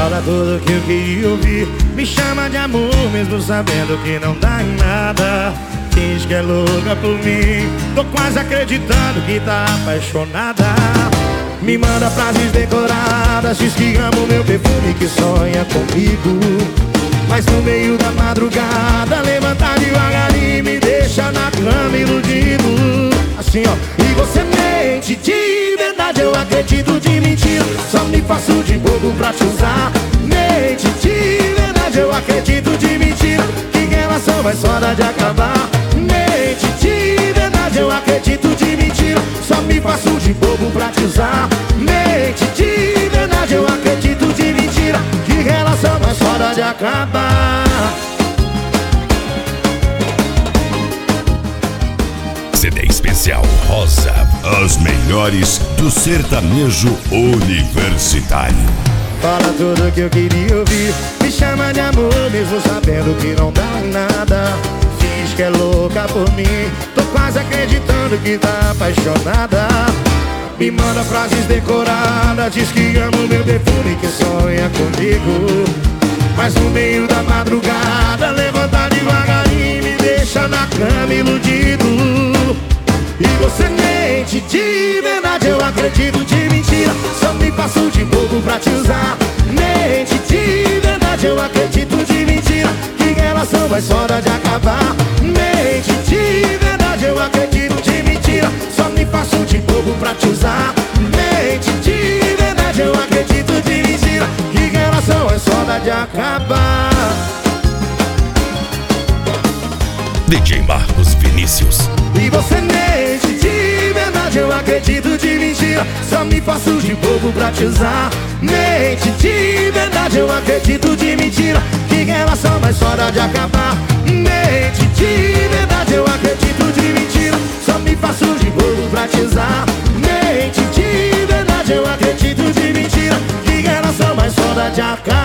Fala tudo que eu queria ouvir. Me chama de amor mesmo sabendo que não dá em nada. Diz que é louca por mim, tô quase acreditando que tá apaixonada. Me manda frases decoradas, diz que ama o meu perfume, que sonha comigo. Mas no meio da madrugada levanta devagarinho e me deixa na cama iludido. Assim ó, e você mente de verdade, eu acredito de mentira. Só me faço de bobo pra te usar. Mente de verdade, eu acredito de mentira. Que relação mais hora de acabar. Mente de verdade, eu acredito de mentira. Só me faço de bobo pra te usar. Mente de verdade, eu acredito de mentira. Que relação mais hora de acabar. CD especial Rosa, as melhores do sertanejo universitário. Fala tudo que eu queria ouvir. Me chama de amor mesmo sabendo que não dá em nada. Diz que é louca por mim, tô quase acreditando que tá apaixonada. Me manda frases decoradas, diz que ama o meu perfume, que sonha comigo. Mas no meio da madrugada levanta devagarinho e me deixa na cama iludido. E você mente de verdade, eu acredito de mentira. Só me faço de bobo pra te usar. Mente de verdade, eu acredito de mentira. Que relação vai hora de acabar. Mente de verdade, eu acredito de mentira. Só me faço de bobo pra te usar. Mente de verdade, eu acredito de mentira. Que relação é hora de acabar. DJ Marcos Vinícius. E você mente de verdade, eu acredito de mentira. Só me faço de bobo pra te usar. Mente de verdade, eu acredito de mentira. Que relação mais hora de acabar. Mente de verdade, eu acredito de mentira. Só me faço de bobo pra te usar. Mente de verdade, eu acredito de mentira. Que relação mais hora de acabar.